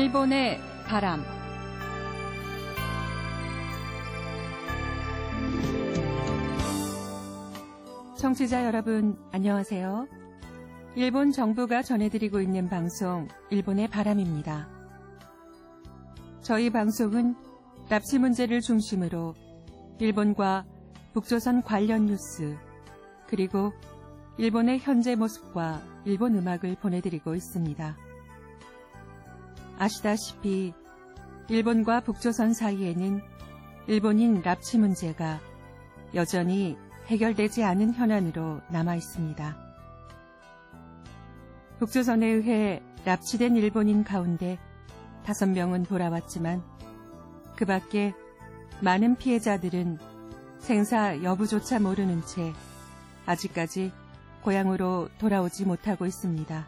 일본의 바람. 청취자 여러분, 안녕하세요. 일본 정부가 전해드리고 있는 방송, 일본의 바람입니다. 저희 방송은 납치 문제를 중심으로 일본과 북조선 관련 뉴스, 그리고 일본의 현재 모습과 일본 음악을 보내드리고 있습니다. 아시다시피 일본과 북조선 사이에는 일본인 납치 문제가 여전히 해결되지 않은 현안으로 남아 있습니다. 북조선에 의해 납치된 일본인 가운데 5명은 돌아왔지만 그 밖에 많은 피해자들은 생사 여부조차 모르는 채 아직까지 고향으로 돌아오지 못하고 있습니다.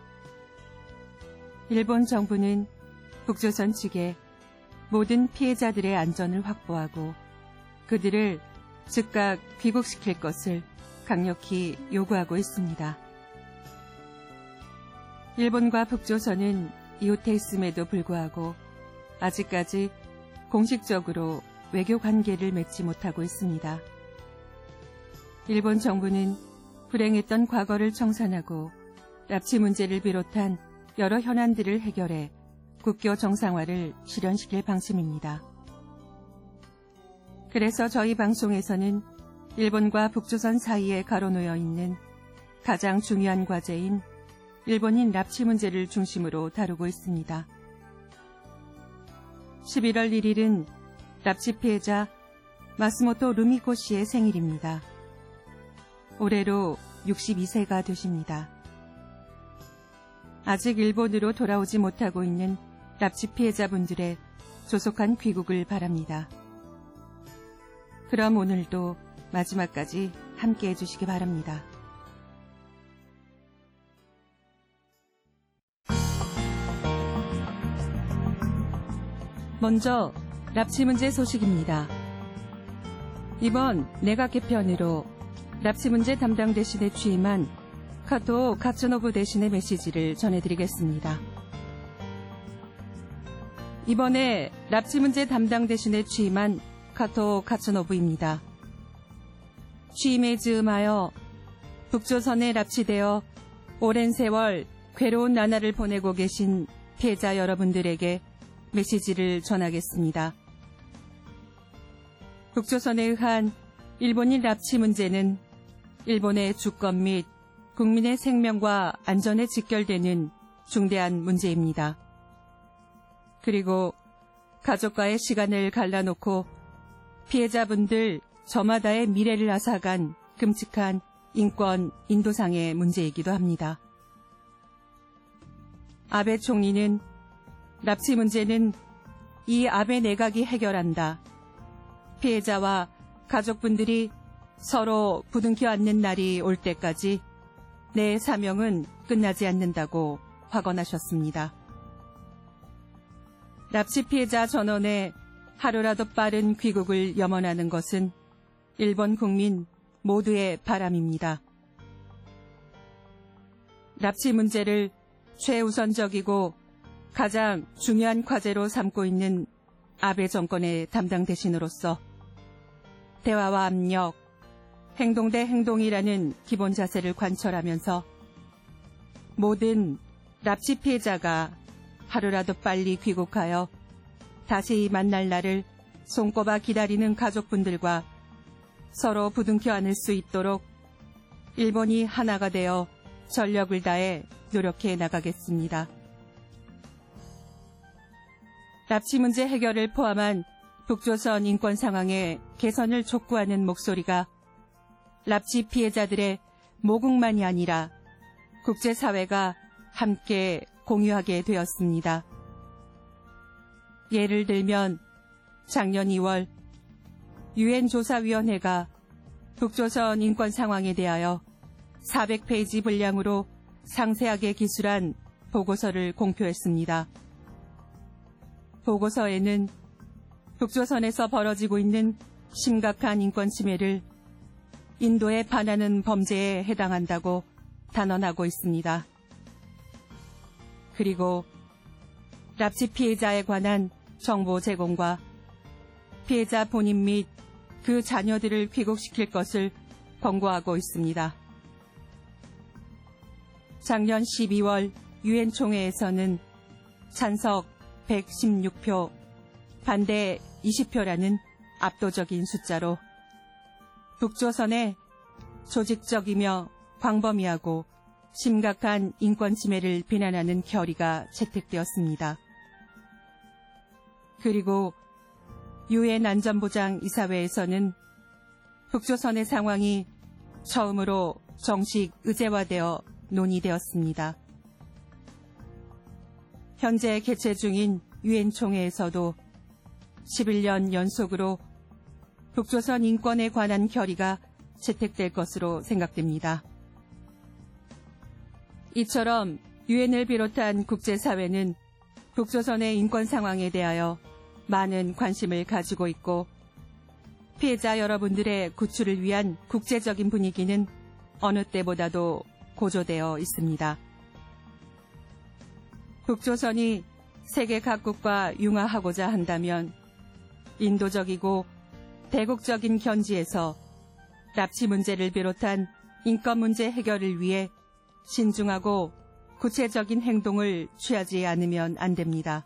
일본 정부는 북조선 측에 모든 피해자들의 안전을 확보하고 그들을 즉각 귀국시킬 것을 강력히 요구하고 있습니다. 일본과 북조선은 이웃해 있음에도 불구하고 아직까지 공식적으로 외교 관계를 맺지 못하고 있습니다. 일본 정부는 불행했던 과거를 청산하고 납치 문제를 비롯한 여러 현안들을 해결해 국교 정상화를 실현시킬 방침입니다. 그래서 저희 방송에서는 일본과 북조선 사이에 가로놓여 있는 가장 중요한 과제인 일본인 납치 문제를 중심으로 다루고 있습니다. 11월 1일은 납치 피해자 마스모토 루미코 씨의 생일입니다. 올해로 62세가 되십니다. 아직 일본으로 돌아오지 못하고 있는 납치 피해자분들의 조속한 귀국을 바랍니다. 그럼 오늘도 마지막까지 함께해 주시기 바랍니다. 먼저 납치 문제 소식입니다. 이번 내각 개편으로 납치 문제 담당 대신에 취임한 카토 카츠노부 대신의 메시지를 전해드리겠습니다. 이번에 납치 문제 담당 대신에 취임한 카토 카츠노부입니다. 취임에 즈음하여 북조선에 납치되어 오랜 세월 괴로운 나날을 보내고 계신 피해자 여러분들에게 메시지를 전하겠습니다. 북조선에 의한 일본인 납치 문제는 일본의 주권 및 국민의 생명과 안전에 직결되는 중대한 문제입니다. 그리고 가족과의 시간을 갈라놓고 피해자분들 저마다의 미래를 앗아간 끔찍한 인권 인도상의 문제이기도 합니다. 아베 총리는 납치 문제는 이 아베 내각이 해결한다. 피해자와 가족분들이 서로 부둥켜 안는 날이 올 때까지 내 사명은 끝나지 않는다고 확언하셨습니다. 납치 피해자 전원의 하루라도 빠른 귀국을 염원하는 것은 일본 국민 모두의 바람입니다. 납치 문제를 최우선적이고 가장 중요한 과제로 삼고 있는 아베 정권의 담당 대신으로서 대화와 압력, 행동 대 행동이라는 기본 자세를 관철하면서 모든 납치 피해자가 하루라도 빨리 귀국하여 다시 만날 날을 손꼽아 기다리는 가족분들과 서로 부둥켜 안을 수 있도록 일본이 하나가 되어 전력을 다해 노력해 나가겠습니다. 납치 문제 해결을 포함한 북조선 인권 상황의 개선을 촉구하는 목소리가 납치 피해자들의 모국만이 아니라 국제사회가 함께 공유하게 되었습니다. 예를 들면 작년 2월 유엔 조사위원회가 북조선 인권 상황에 대하여 400페이지 분량으로 상세하게 기술한 보고서를 공표했습니다. 보고서에는 북조선에서 벌어지고 있는 심각한 인권 침해를 인도에 반하는 범죄에 해당한다고 단언하고 있습니다. 그리고 납치 피해자에 관한 정보 제공과 피해자 본인 및 그 자녀들을 귀국시킬 것을 권고하고 있습니다. 작년 12월 유엔 총회에서는 찬석 116표, 반대 20표라는 압도적인 숫자로 북조선의 조직적이며 광범위하고 심각한 인권 침해를 비난하는 결의가 채택되었습니다. 그리고 유엔 안전보장이사회에서는 북조선의 상황이 처음으로 정식 의제화되어 논의되었습니다. 현재 개최 중인 유엔 총회에서도 11년 연속으로 북조선 인권에 관한 결의가 채택될 것으로 생각됩니다. 이처럼 유엔을 비롯한 국제사회는 북조선의 인권 상황에 대하여 많은 관심을 가지고 있고 피해자 여러분들의 구출을 위한 국제적인 분위기는 어느 때보다도 고조되어 있습니다. 북조선이 세계 각국과 융화하고자 한다면 인도적이고 대국적인 견지에서 납치 문제를 비롯한 인권 문제 해결을 위해 신중하고 구체적인 행동을 취하지 않으면 안 됩니다.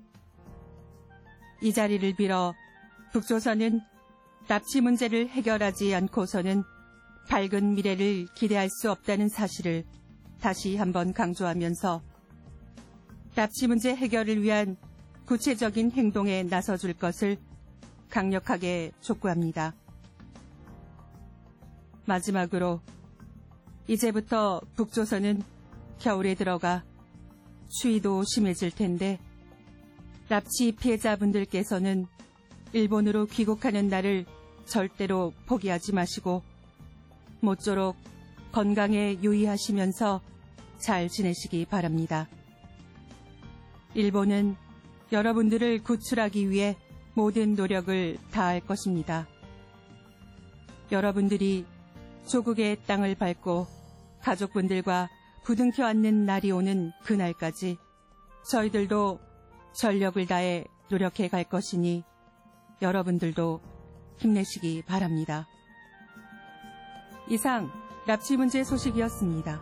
이 자리를 빌어 북조선은 납치 문제를 해결하지 않고서는 밝은 미래를 기대할 수 없다는 사실을 다시 한번 강조하면서 납치 문제 해결을 위한 구체적인 행동에 나서줄 것을 강력하게 촉구합니다. 마지막으로 이제부터 북조선은 겨울에 들어가 추위도 심해질 텐데 납치 피해자분들께서는 일본으로 귀국하는 날을 절대로 포기하지 마시고 모쪼록 건강에 유의하시면서 잘 지내시기 바랍니다. 일본은 여러분들을 구출하기 위해 모든 노력을 다할 것입니다. 여러분들이 조국의 땅을 밟고 가족분들과 부둥켜 안는 날이 오는 그날까지 저희들도 전력을 다해 노력해 갈 것이니 여러분들도 힘내시기 바랍니다. 이상 납치 문제 소식이었습니다.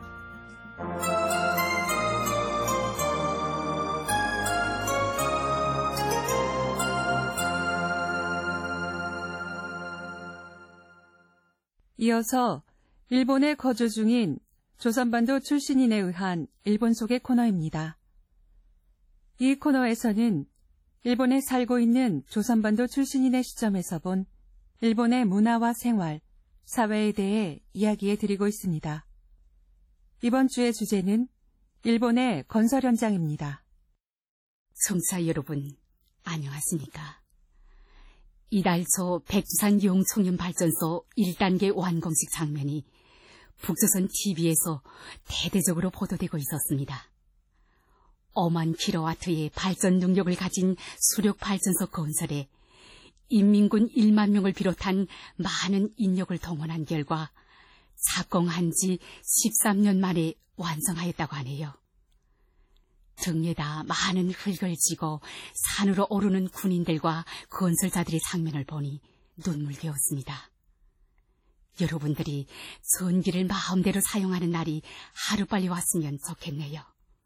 이어서 일본에 거주 중인 조선반도 출신인에 의한 일본 속의 코너입니다. 이 코너에서는 일본에 살고 있는 조선반도 출신인의 시점에서 본 일본의 문화와 생활, 사회에 대해 이야기해 드리고 있습니다. 이번 주의 주제는 일본의 건설 현장입니다. 청취자 여러분, 안녕하십니까? 이달 초 백두산 용총연발전소 1단계 완공식 장면이 북조선 TV에서 대대적으로 보도되고 있었습니다. 엄한 킬로와트의 발전 능력을 가진 수력발전소 건설에 인민군 1만 명을 비롯한 많은 인력을 동원한 결과 착공한 지 13년 만에 완성하였다고 하네요. 등에다 많은 흙을 지고 산으로 오르는 군인들과 건설자들의 장면을 보니 눈물겨웠습니다. 여러분들이 전기를 마음대로 사용하는 날이 하루빨리 왔으면 좋겠네요.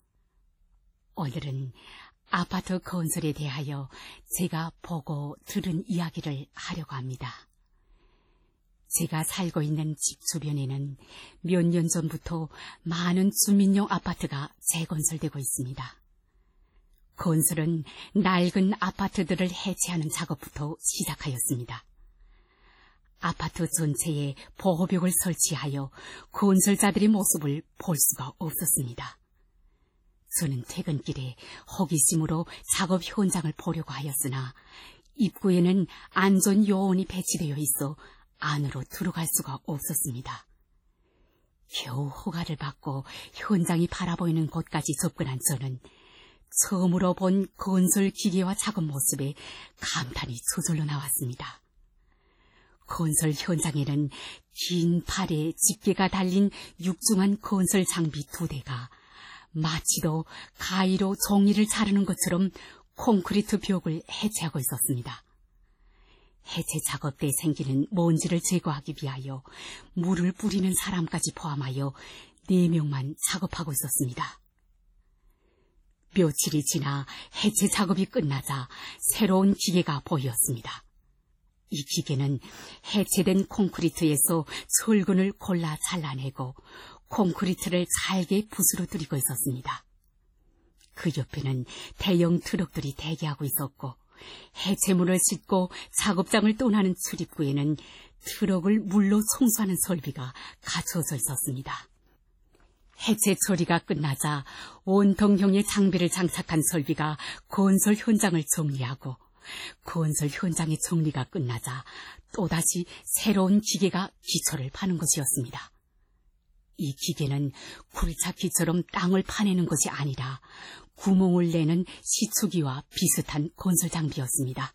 오늘은 아파트 건설에 대하여 제가 보고 들은 이야기를 하려고 합니다. 제가 살고 있는 집 주변에는 몇 년 전부터 많은 주민용 아파트가 재건설되고 있습니다. 건설은 낡은 아파트들을 해체하는 작업부터 시작하였습니다. 아파트 전체에 보호벽을 설치하여 건설자들의 모습을 볼 수가 없었습니다. 저는 퇴근길에 호기심으로 작업 현장을 보려고 하였으나 입구에는 안전 요원이 배치되어 있어 안으로 들어갈 수가 없었습니다. 겨우 허가를 받고 현장이 바라보이는 곳까지 접근한 저는 처음으로 본 건설 기계와 작업 모습에 감탄이 저절로 나왔습니다. 건설 현장에는 긴 팔에 집게가 달린 육중한 건설 장비 2대가 마치도 가위로 종이를 자르는 것처럼 콘크리트 벽을 해체하고 있었습니다. 해체 작업 때 생기는 먼지를 제거하기 위하여 물을 뿌리는 사람까지 포함하여 4명만 작업하고 있었습니다. 며칠이 지나 해체 작업이 끝나자 새로운 기계가 보였습니다. 이 기계는 해체된 콘크리트에서 철근을 골라 잘라내고 콘크리트를 잘게 붓으로 들이고 있었습니다. 그 옆에는 대형 트럭들이 대기하고 있었고 해체물을 싣고 작업장을 떠나는 출입구에는 트럭을 물로 청소하는 설비가 갖춰져 있었습니다. 해체 처리가 끝나자 원통형의 장비를 장착한 설비가 건설 현장을 정리하고 건설 현장의 정리가 끝나자 또다시 새로운 기계가 기초를 파는 것이었습니다. 이 기계는 굴착기처럼 땅을 파내는 것이 아니라 구멍을 내는 시추기와 비슷한 건설 장비였습니다.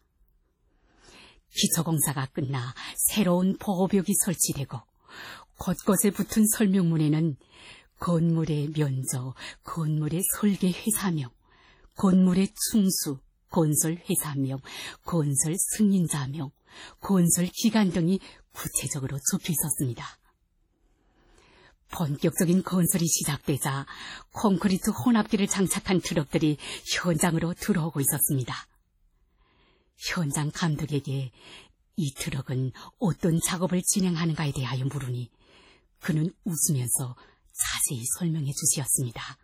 기초공사가 끝나 새로운 보호벽이 설치되고 곳곳에 붙은 설명문에는 건물의 면적, 건물의 설계 회사명, 건물의 충수, 건설 회사명, 건설 승인자명, 건설 기간 등이 구체적으로 적혀 있었습니다. 본격적인 건설이 시작되자 콘크리트 혼합기를 장착한 트럭들이 현장으로 들어오고 있었습니다. 현장 감독에게 이 트럭은 어떤 작업을 진행하는가에 대하여 물으니 그는 웃으면서 자세히 설명해 주시었습니다.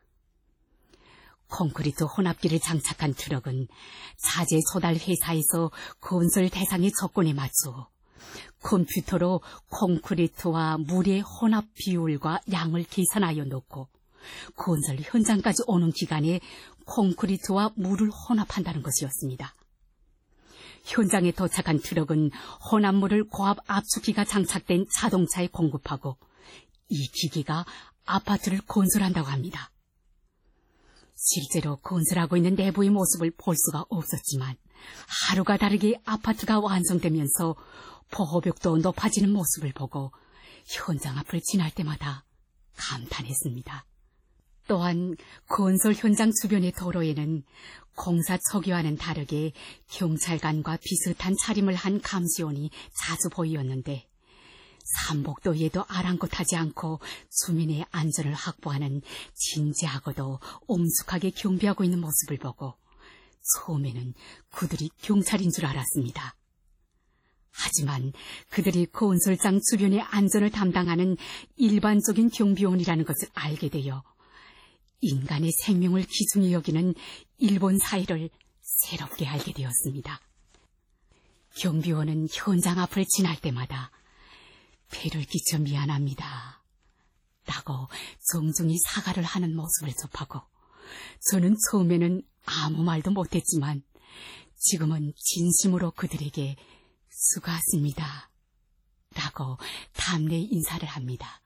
콘크리트 혼합기를 장착한 트럭은 자재 소달 회사에서 건설 대상의 조건에 맞추어 컴퓨터로 콘크리트와 물의 혼합 비율과 양을 계산하여 놓고 건설 현장까지 오는 기간에 콘크리트와 물을 혼합한다는 것이었습니다. 현장에 도착한 트럭은 혼합물을 고압 압축기가 장착된 자동차에 공급하고 이 기기가 아파트를 건설한다고 합니다. 실제로 건설하고 있는 내부의 모습을 볼 수가 없었지만 하루가 다르게 아파트가 완성되면서 보호벽도 높아지는 모습을 보고 현장 앞을 지날 때마다 감탄했습니다. 또한 건설 현장 주변의 도로에는 공사 초기와는 다르게 경찰관과 비슷한 차림을 한 감시원이 자주 보이었는데 삼복도에도 아랑곳하지 않고 주민의 안전을 확보하는 진지하고도 엄숙하게 경비하고 있는 모습을 보고 처음에는 그들이 경찰인 줄 알았습니다. 하지만 그들이 건설장 주변의 안전을 담당하는 일반적인 경비원이라는 것을 알게 되어 인간의 생명을 귀중히 여기는 일본 사회를 새롭게 알게 되었습니다. 경비원은 현장 앞을 지날 때마다 배를 끼쳐 미안합니다 라고 정중히 사과를 하는 모습을 접하고 저는 처음에는 아무 말도 못했지만 지금은 진심으로 그들에게 수고하십니다 라고 담내 인사를 합니다.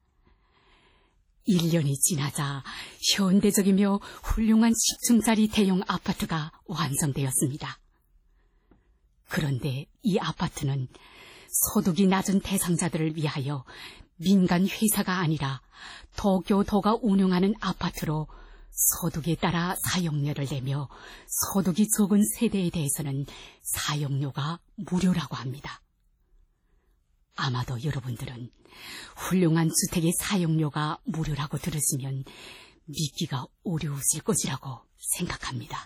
1년이 지나자 현대적이며 훌륭한 10층짜리 대형 아파트가 완성되었습니다. 그런데 이 아파트는 소득이 낮은 대상자들을 위하여 민간 회사가 아니라 도교도가 운영하는 아파트로 소득에 따라 사용료를 내며 소득이 적은 세대에 대해서는 사용료가 무료라고 합니다. 아마도 여러분들은 훌륭한 주택의 사용료가 무료라고 들으시면 믿기가 어려우실 것이라고 생각합니다.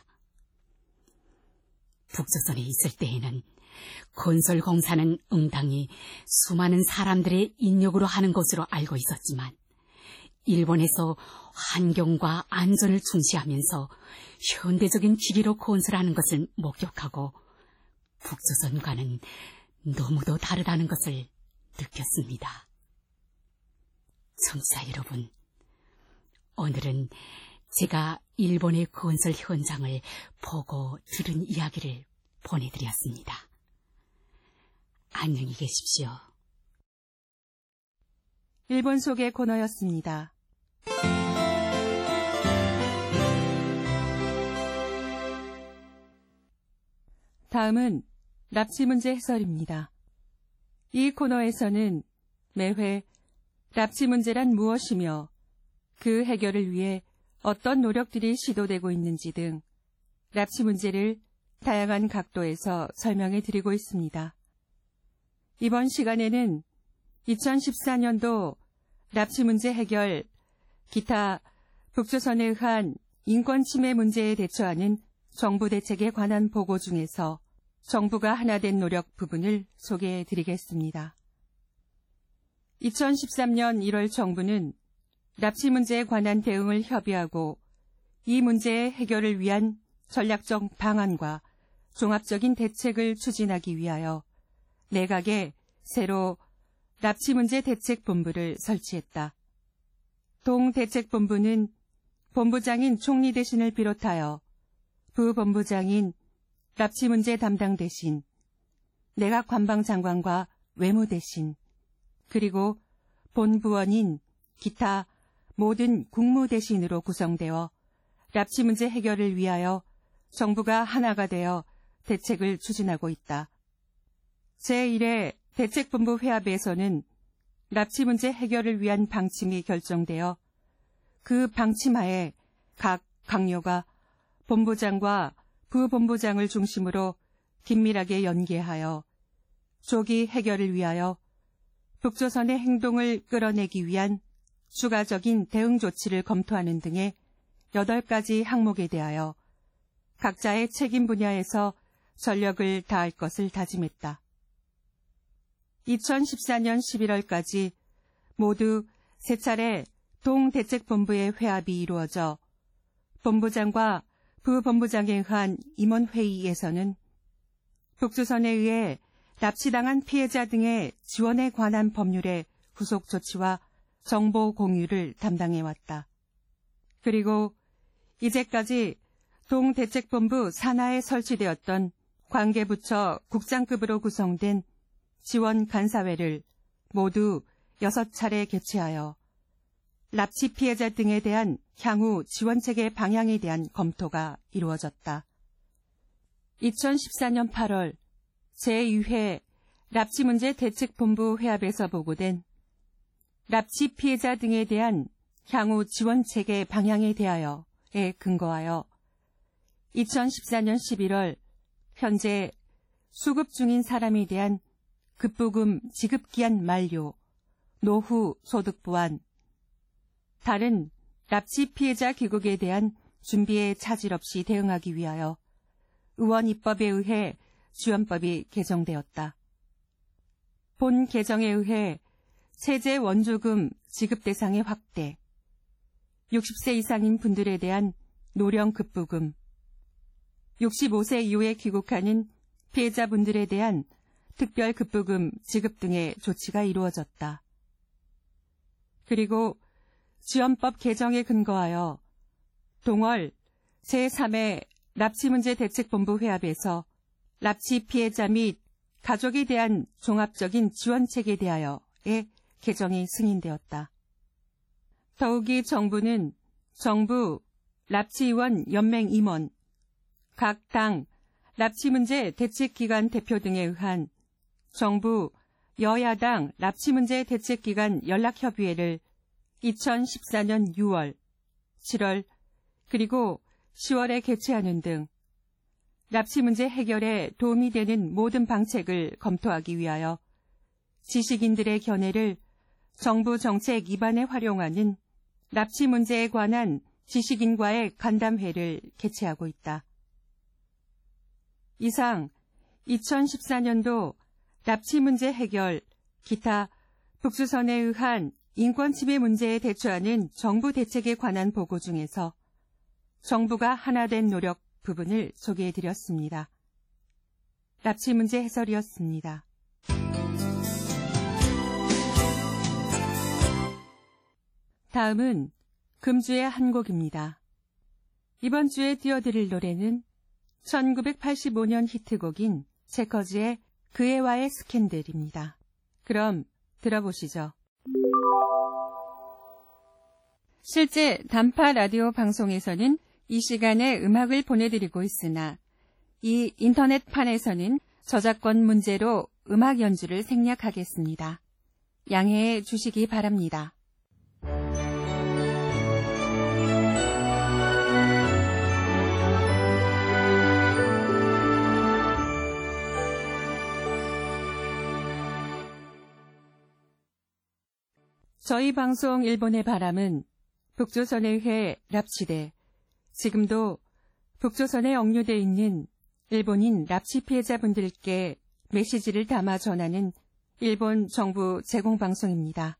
북조선에 있을 때에는 건설 공사는 응당히 수많은 사람들의 인력으로 하는 것으로 알고 있었지만 일본에서 환경과 안전을 중시하면서 현대적인 기기로 건설하는 것을 목격하고 북조선과는 너무도 다르다는 것을 느꼈습니다. 청취자 여러분, 오늘은 제가 일본의 건설 현장을 보고 들은 이야기를 보내드렸습니다. 안녕히 계십시오. 일본 속의 코너였습니다. 다음은 납치 문제 해설입니다. 이 코너에서는 매회 납치 문제란 무엇이며 그 해결을 위해 어떤 노력들이 시도되고 있는지 등 납치 문제를 다양한 각도에서 설명해 드리고 있습니다. 이번 시간에는 2014년도 납치 문제 해결, 기타 북조선에 의한 인권 침해 문제에 대처하는 정부 대책에 관한 보고 중에서 정부가 하나 된 노력 부분을 소개해 드리겠습니다. 2013년 1월 정부는 납치 문제에 관한 대응을 협의하고 이 문제의 해결을 위한 전략적 방안과 종합적인 대책을 추진하기 위하여 내각에 새로 납치 문제 대책본부를 설치했다. 동대책본부는 본부장인 총리 대신을 비롯하여 부본부장인 납치 문제 담당 대신, 내각 관방장관과 외무 대신, 그리고 본부원인 기타 모든 국무 대신으로 구성되어 납치 문제 해결을 위하여 정부가 하나가 되어 대책을 추진하고 있다. 제1회 대책본부 회합에서는 납치 문제 해결을 위한 방침이 결정되어 그 방침하에 각 강요가 본부장과 부본부장을 중심으로 긴밀하게 연계하여 조기 해결을 위하여 북조선의 행동을 끌어내기 위한 추가적인 대응 조치를 검토하는 등의 8가지 항목에 대하여 각자의 책임 분야에서 전력을 다할 것을 다짐했다. 2014년 11월까지 모두 3차례 동대책본부의 회합이 이루어져 본부장과 부본부장에 의한 임원회의에서는 북조선에 의해 납치당한 피해자 등의 지원에 관한 법률의 후속 조치와 정보 공유를 담당해왔다. 그리고 이제까지 동대책본부 산하에 설치되었던 관계부처 국장급으로 구성된 지원간사회를 모두 6차례 개최하여 납치 피해자 등에 대한 향후 지원체계 방향에 대한 검토가 이루어졌다. 2014년 8월 제2회 납치문제 대책본부 회합에서 보고된 납치 피해자 등에 대한 향후 지원체계 방향에 대하여에 근거하여 2014년 11월 현재 수급 중인 사람에 대한 급부금 지급기한 만료, 노후 소득 보완, 다른 납치 피해자 귀국에 대한 준비에 차질 없이 대응하기 위하여 의원 입법에 의해 지원법이 개정되었다. 본 개정에 의해 세제 원조금 지급 대상의 확대, 60세 이상인 분들에 대한 노령 급부금, 65세 이후에 귀국하는 피해자분들에 대한 특별 급부금 지급 등의 조치가 이루어졌다. 그리고 지원법 개정에 근거하여 동월 제3회 납치문제 대책본부 회합에서 납치 피해자 및 가족에 대한 종합적인 지원책에 대하여의 개정이 승인되었다. 더욱이 정부는 정부 납치의원 연맹 임원, 각 당 납치문제 대책기관 대표 등에 의한 정부 여야당 납치문제 대책기관 연락협의회를 2014년 6월, 7월, 그리고 10월에 개최하는 등 납치 문제 해결에 도움이 되는 모든 방책을 검토하기 위하여 지식인들의 견해를 정부 정책 입안에 활용하는 납치 문제에 관한 지식인과의 간담회를 개최하고 있다. 이상 2014년도 납치 문제 해결, 기타 북조선에 의한 인권 침해 문제에 대처하는 정부 대책에 관한 보고 중에서 정부가 하나 된 노력 부분을 소개해드렸습니다. 납치 문제 해설이었습니다. 다음은 금주의 한 곡입니다. 이번 주에 띄워드릴 노래는 1985년 히트곡인 체커즈의 그애와의 스캔들입니다. 그럼 들어보시죠. 실제 단파 라디오 방송에서는 이 시간에 음악을 보내드리고 있으나 이 인터넷판에서는 저작권 문제로 음악 연주를 생략하겠습니다. 양해해 주시기 바랍니다. 저희 방송 일본의 바람은 북조선에 의해 납치돼 지금도 북조선에 억류돼 있는 일본인 납치 피해자분들께 메시지를 담아 전하는 일본 정부 제공방송입니다.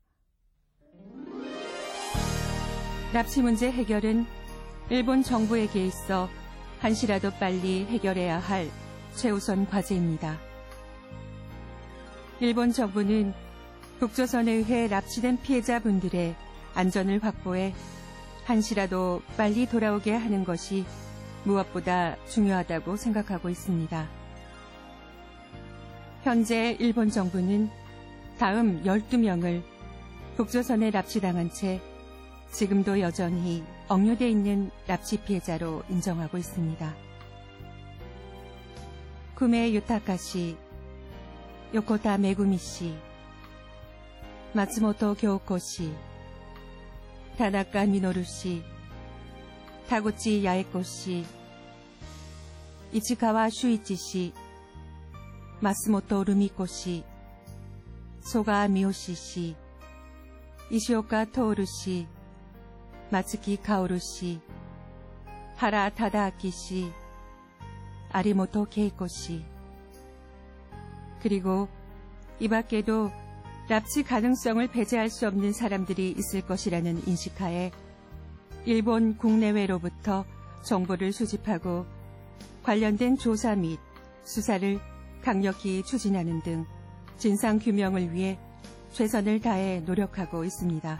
납치 문제 해결은 일본 정부에게 있어 한시라도 빨리 해결해야 할 최우선 과제입니다. 일본 정부는 북조선에 의해 납치된 피해자분들의 안전을 확보해 한시라도 빨리 돌아오게 하는 것이 무엇보다 중요하다고 생각하고 있습니다. 현재 일본 정부는 다음 12명을 북조선에 납치당한 채 지금도 여전히 억류돼 있는 납치 피해자로 인정하고 있습니다. 구메 유타카 씨, 요코타 메구미 씨, 마츠모토 교코 씨, 타나카 미노루 씨, 타구치 야에코 씨, 이치카와 슈이치 씨, 마스모토 루미코 씨, 소가 미오시 씨, 이시오카 토오루 씨, 마츠키 카오루 씨, 하라 타다아키 씨, 아리모토 케이코 씨, 그리고 이 밖에도 납치 가능성을 배제할 수 없는 사람들이 있을 것이라는 인식하에 일본 국내외로부터 정보를 수집하고 관련된 조사 및 수사를 강력히 추진하는 등 진상규명을 위해 최선을 다해 노력하고 있습니다.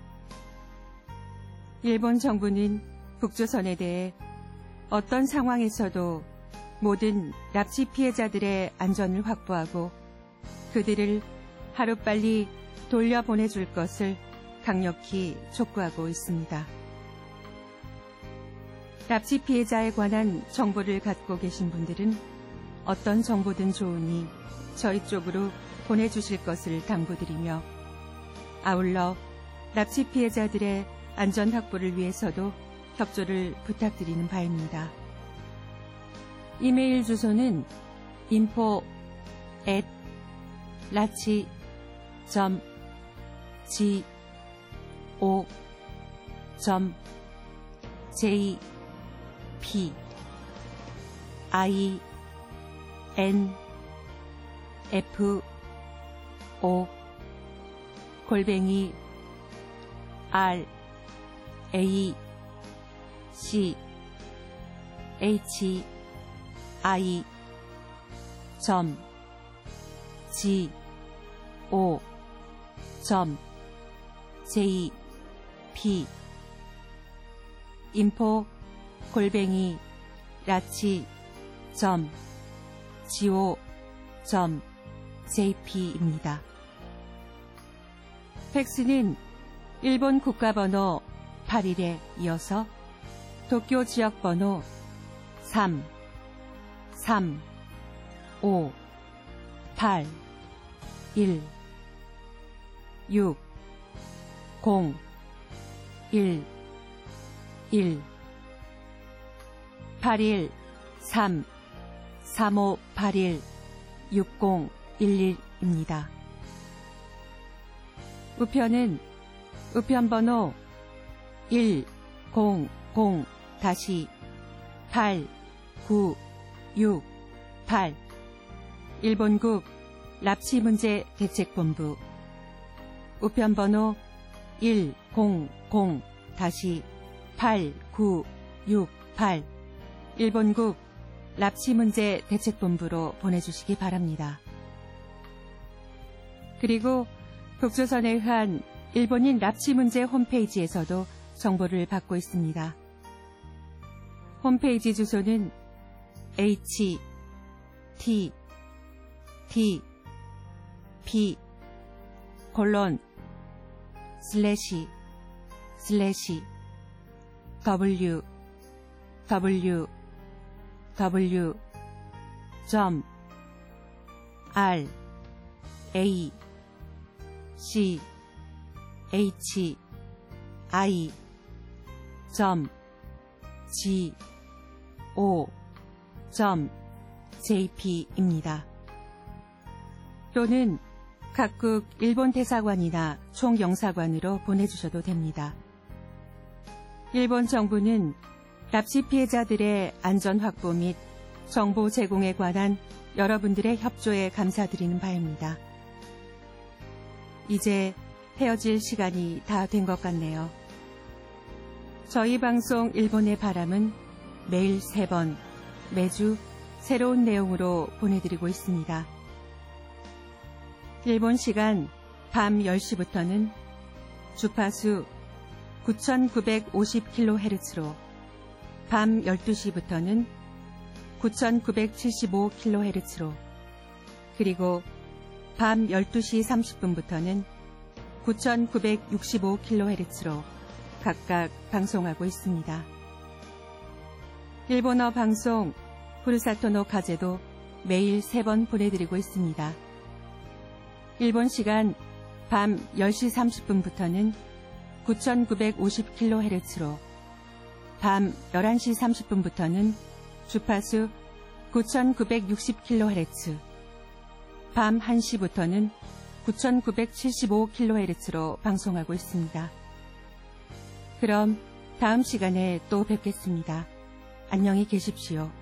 일본 정부는 북조선에 대해 어떤 상황에서도 모든 납치 피해자들의 안전을 확보하고 그들을 하루빨리 돌려보내줄 것을 강력히 촉구하고 있습니다. 납치 피해자에 관한 정보를 갖고 계신 분들은 어떤 정보든 좋으니 저희 쪽으로 보내주실 것을 당부드리며 아울러 납치 피해자들의 안전 확보를 위해서도 협조를 부탁드리는 바입니다. 이메일 주소는 info@lachi.go.jp입니다. 팩스는 일본 국가번호 81에 이어서 도쿄 지역번호 3-8-1-6-0-1-1-8-1-3-3581-6011입니다. 우편은 우편번호 100-8968 일본국 납치문제대책본부 우편번호 100-8968 일본국 납치문제대책본부로 보내주시기 바랍니다. 그리고 북조선에 의한 일본인 납치 문제 홈페이지에서도 정보를 받고 있습니다. 홈페이지 주소는 www.lachi.go.jp입니다. 또는 각국 일본 대사관이나 총영사관으로 보내주셔도 됩니다. 일본 정부는 납치 피해자들의 안전 확보 및 정보 제공에 관한 여러분들의 협조에 감사드리는 바입니다. 이제 헤어질 시간이 다 된 것 같네요. 저희 방송 일본의 바람은 매일 3번, 매주 새로운 내용으로 보내드리고 있습니다. 일본 시간 밤 10시부터는 주파수 9950kHz로, 밤 12시부터는 9975kHz로, 그리고 밤 12시 30분부터는 9965kHz로 각각 방송하고 있습니다. 일본어 방송 후르사토노 카제도 매일 3번 보내드리고 있습니다. 일본 시간 밤 10시 30분부터는 9950kHz로, 밤 11시 30분부터는 주파수 9960kHz, 밤 1시부터는 9975kHz로 방송하고 있습니다. 그럼 다음 시간에 또 뵙겠습니다. 안녕히 계십시오.